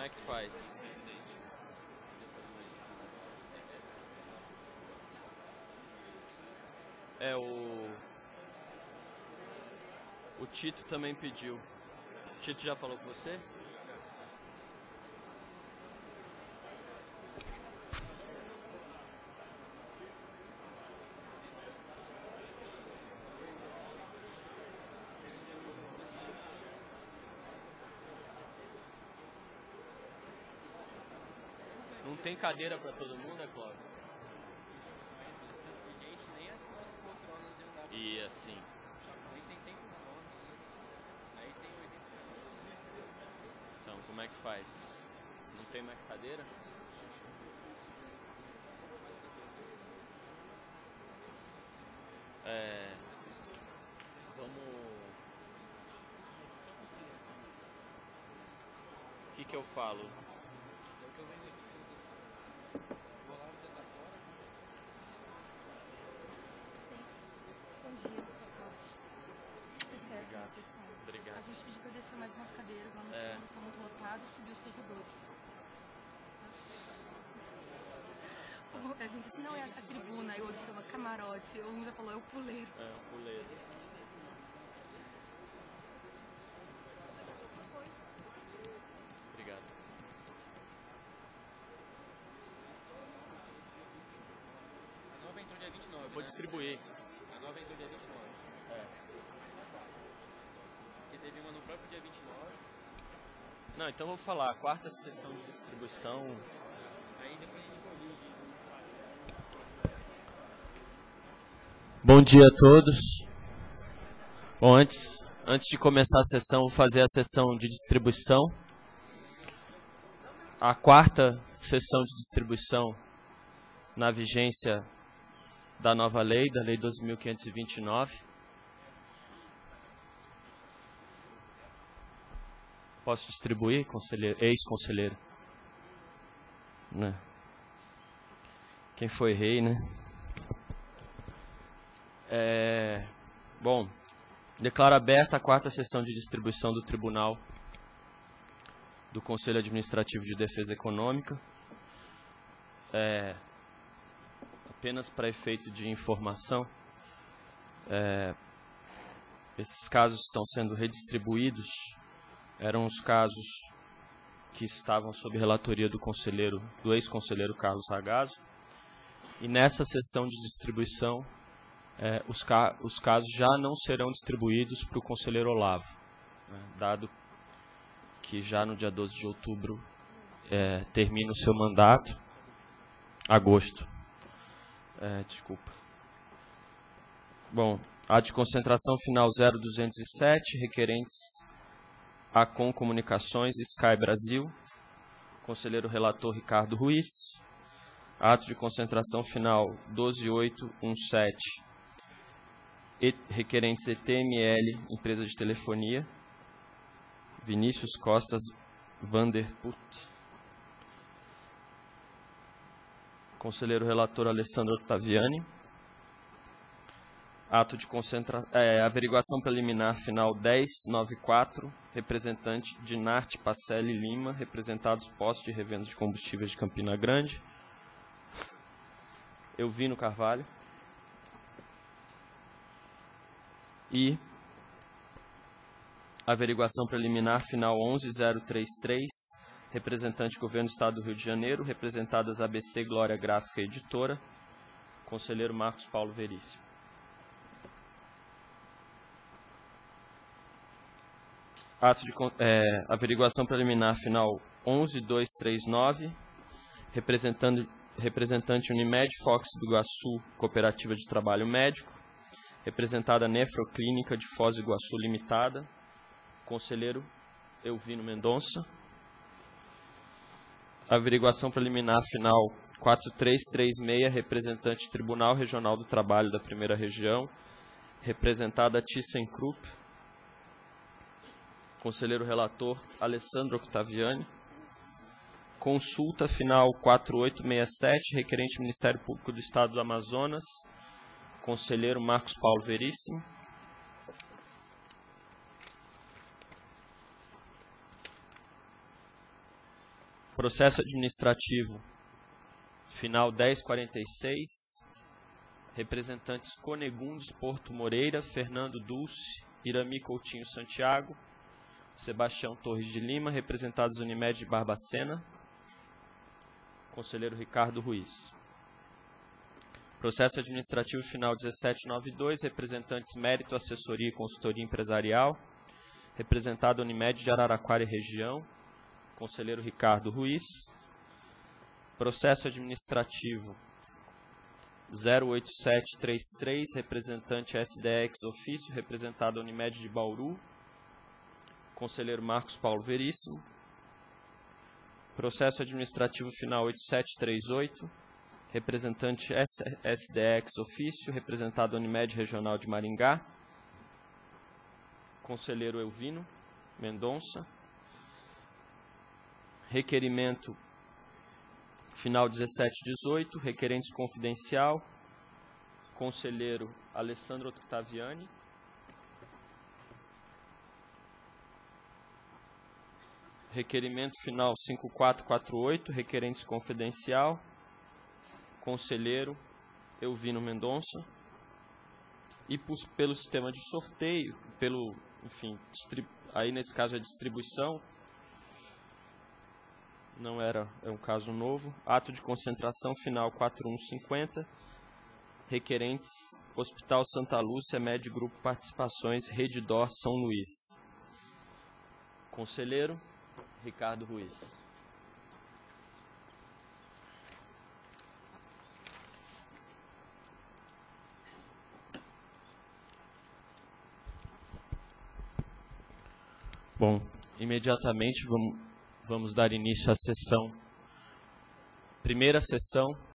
é que faz? O Tito também pediu. O Tito já falou com você? Não tem cadeira pra todo mundo, é claro? Nem as nossas poltronas iam dar. E assim. A gente tem sempre um dono. Aí tem 80. Então, como é que faz? Não tem mais cadeira? Vamos... O que eu falo? Bom dia, boa sorte. Obrigado. Obrigado. A gente pediu para descer mais umas cadeiras lá no fundo, está muito lotado, e subir os servidores. A gente assim, não é a tribuna, aí o outro chama camarote, um já falou, é o puleiro. É, o puleiro. Obrigado. A nova entrou dia 29. Eu vou distribuir. A nova entrou dia 29. Porque teve uma no próprio dia 29. Não, então eu vou falar. A quarta sessão de distribuição. Aí depois a gente corrige. Bom dia a todos. Bom, antes de começar a sessão, vou fazer a sessão de distribuição. A quarta sessão de distribuição na vigência da nova lei, da Lei 12.529. Posso distribuir, conselheiro, ex-conselheiro? Né? Quem foi rei, né? Bom, declaro aberta a quarta sessão de distribuição do Tribunal do Conselho Administrativo de Defesa Econômica. Apenas para efeito de informação, esses casos estão sendo redistribuídos. Eram os casos que estavam sob relatoria do ex-conselheiro Carlos Ragazzo. E nessa sessão de distribuição, os casos já não serão distribuídos para o conselheiro Olavo, dado que já no dia 12 de outubro termina o seu mandato, agosto. Desculpa. Bom, a de concentração final 0207, requerentes Acom Comunicações, Sky Brasil, conselheiro relator Ricardo Ruiz. Atos de concentração final 12817, requerentes ETML, empresa de telefonia, Vinícius Costas Vanderput. Conselheiro relator Alessandro Ottaviani. Ato de averiguação preliminar final 1094, representante Dinarte Pacelli Lima, representados postos de revenda de combustíveis de Campina Grande. Elvino Carvalho. E averiguação preliminar final 11033, representante Governo do Estado do Rio de Janeiro, representadas ABC Glória Gráfica Editora, conselheiro Marcos Paulo Veríssimo. Ato de averiguação preliminar final 11239, representante Unimed Fox do Iguaçu, Cooperativa de Trabalho Médico, representada Nefroclínica de Foz do Iguaçu Limitada, conselheiro Elvino Mendonça. Averiguação preliminar final 4336, representante Tribunal Regional do Trabalho da Primeira Região, representada ThyssenKrupp, conselheiro relator Alessandro Ottaviani. Consulta final 4867, requerente Ministério Público do Estado do Amazonas, conselheiro Marcos Paulo Veríssimo. Processo administrativo final 1046. Representantes Conegundes Porto Moreira, Fernando Dulce, Irami Coutinho Santiago, Sebastião Torres de Lima, representados Unimed de Barbacena. Conselheiro Ricardo Ruiz. Processo administrativo final 1792, representantes Mérito, Assessoria e Consultoria Empresarial, representado Unimed de Araraquara e Região, conselheiro Ricardo Ruiz. Processo administrativo 08733, representante SDX Ofício, representado Unimed de Bauru, conselheiro Marcos Paulo Veríssimo. Processo administrativo final 8738, representante SDX Ofício, representado Unimed Regional de Maringá, conselheiro Elvino Mendonça. Requerimento final 1718, requerentes confidencial, conselheiro Alessandro Ottaviani. Requerimento final 5448, requerentes confidencial, conselheiro Elvino Mendonça. E pelo sistema de sorteio, aí nesse caso a distribuição, não era, é um caso novo. Ato de concentração final 4150, requerentes Hospital Santa Lúcia, Med Grupo Participações, Redidor São Luís. Conselheiro Ricardo Ruiz. Bom, imediatamente vamos dar início à sessão, primeira sessão